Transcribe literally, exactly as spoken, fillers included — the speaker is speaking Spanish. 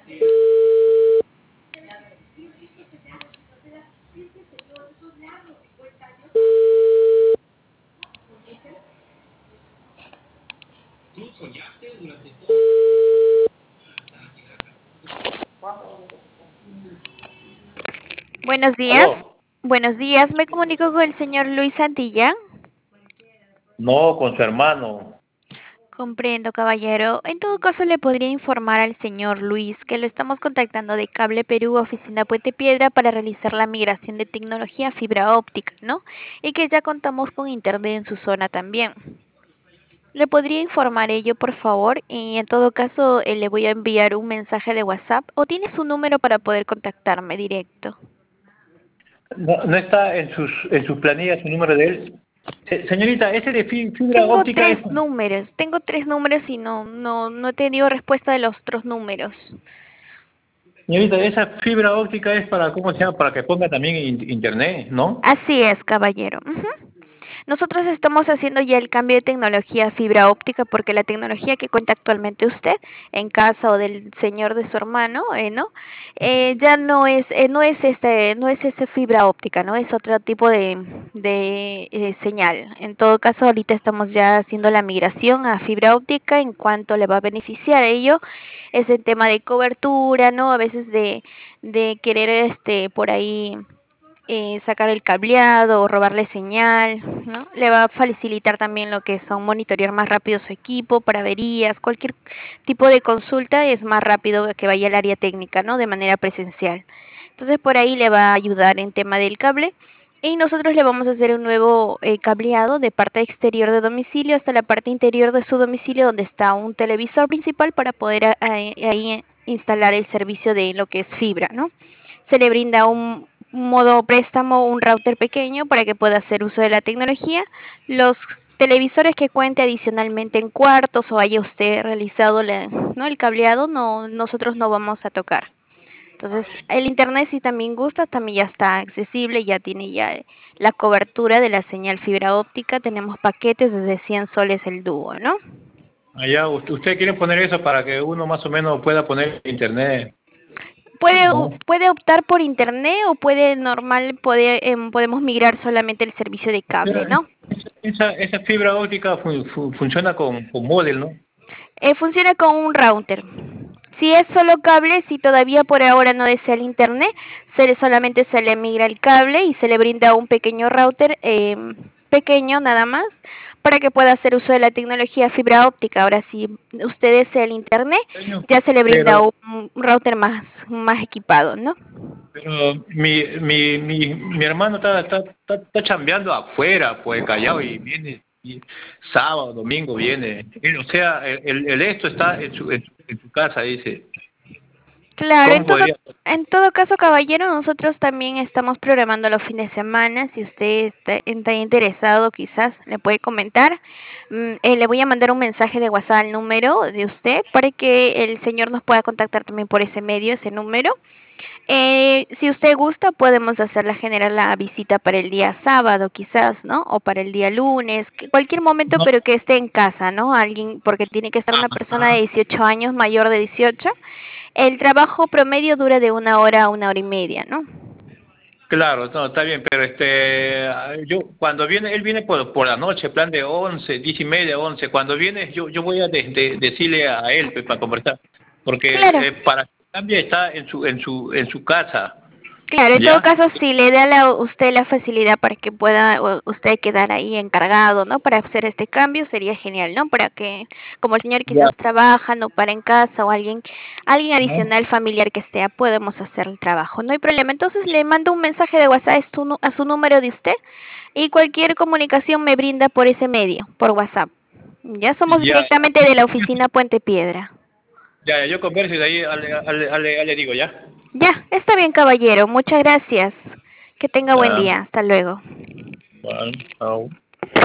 Buenos días. ¿Aló? Buenos días, me comunico con el señor Luis Santillán. No, con su hermano. Comprendo, caballero. En todo caso, le podría informar al señor Luis que lo estamos contactando de Cable Perú, oficina Puente Piedra, para realizar la migración de tecnología a fibra óptica, ¿no? Y que ya contamos con internet en su zona también. ¿Le podría informar ello, por favor? Y en todo caso, eh, le voy a enviar un mensaje de WhatsApp o tiene su número para poder contactarme directo. No, no está en sus, en sus planillas su número de él. Se- señorita, ese de fi- fibra Tengo óptica es... tres números, tengo tres números y no, no, no he tenido respuesta de los otros números. Señorita, esa fibra óptica es para, ¿cómo se llama? Para que ponga también in- internet, ¿no? Así es, caballero. Ujú. Nosotros estamos haciendo ya el cambio de tecnología a fibra óptica porque la tecnología que cuenta actualmente usted en casa o del señor de su hermano, eh, ¿no? Eh, ya no es, eh, no es este, no es ese fibra óptica, ¿no? Es otro tipo de, de eh, señal. En todo caso, ahorita estamos ya haciendo la migración a fibra óptica. En cuanto le va a beneficiar ello, es el tema de cobertura, ¿no? A veces de, de querer este por ahí eh, sacar el cableado o robarle señal, ¿no? Le va a facilitar también lo que son monitorear más rápido su equipo para averías, cualquier tipo de consulta es más rápido que vaya al área técnica, ¿no? De manera presencial. Entonces por ahí le va a ayudar en tema del cable. Y nosotros le vamos a hacer un nuevo eh, cableado de parte exterior de domicilio hasta la parte interior de su domicilio donde está un televisor principal para poder a, a, ahí instalar el servicio de lo que es fibra, ¿no? Se le brinda un modo préstamo, un router pequeño para que pueda hacer uso de la tecnología. Los televisores que cuente adicionalmente en cuartos o haya usted realizado la, ¿no? el cableado, no, nosotros no vamos a tocar. Entonces, el internet si también gusta, también ya está accesible, ya tiene ya la cobertura de la señal fibra óptica. Tenemos paquetes desde cien soles el dúo, ¿no? Allá, usted, usted quiere poner eso para que uno más o menos pueda poner internet, Puede, ¿no? puede optar por internet o puede normal, puede, em, podemos migrar solamente el servicio de cable, Pero ¿no? esa, esa fibra óptica fun- fun- funciona con, con módem, ¿no? Eh, funciona con un router. Si es solo cable, si todavía por ahora no desea el internet, se le, solamente se le migra el cable y se le brinda un pequeño router eh, pequeño nada más para que pueda hacer uso de la tecnología fibra óptica. Ahora, si usted desea el internet, ya se le brinda Pero un router más, más equipado, ¿no? Pero mi, mi, mi, mi hermano está, está, está, está chambeando afuera, pues Callao, y viene y sábado, domingo viene. Él, o sea, el, el esto está en su, en su, en su casa, dice. Claro, en ¿Cómo todo, podría? en todo caso, caballero, nosotros también estamos programando los fines de semana. Si usted está, está interesado, quizás le puede comentar. Mm, eh, le voy a mandar un mensaje de WhatsApp al número de usted para que el señor nos pueda contactar también por ese medio, ese número. Eh, si usted gusta, podemos hacerla generar la visita para el día sábado, quizás, ¿no? O para el día lunes, que cualquier momento, No. pero que esté en casa, ¿no? Alguien, porque tiene que estar una persona de Ah, dieciocho años, mayor de dieciocho. El trabajo promedio dura de una hora a una hora y media, ¿no? claro, no, está bien, pero este, yo, cuando viene, él viene por, por la noche, plan de once, diez y media, once. Cuando viene, yo, yo voy a de- de- decirle a él, pues, para conversar, porque Claro, eh, para que cambie está en su, en su, en su casa, claro, en todo ¿ya? caso, si le da a usted la facilidad para que pueda o, usted quedar ahí encargado, ¿no? Para hacer este cambio sería genial, ¿no? Para que, como el señor Ya. quizás trabaja, no para en casa o alguien, alguien ¿No? adicional familiar que esté, podemos hacer el trabajo, no hay problema. Entonces le mando un mensaje de WhatsApp a su, a su número de usted y cualquier comunicación me brinda por ese medio, por WhatsApp. Ya somos Ya, directamente de la oficina Puente Piedra. ya, ya, yo converso y de ahí ale, ale, ale, ale digo, ¿ya? Ya, está bien, caballero. Muchas gracias. Que tenga buen Ya, día. Hasta luego. bueno, chao.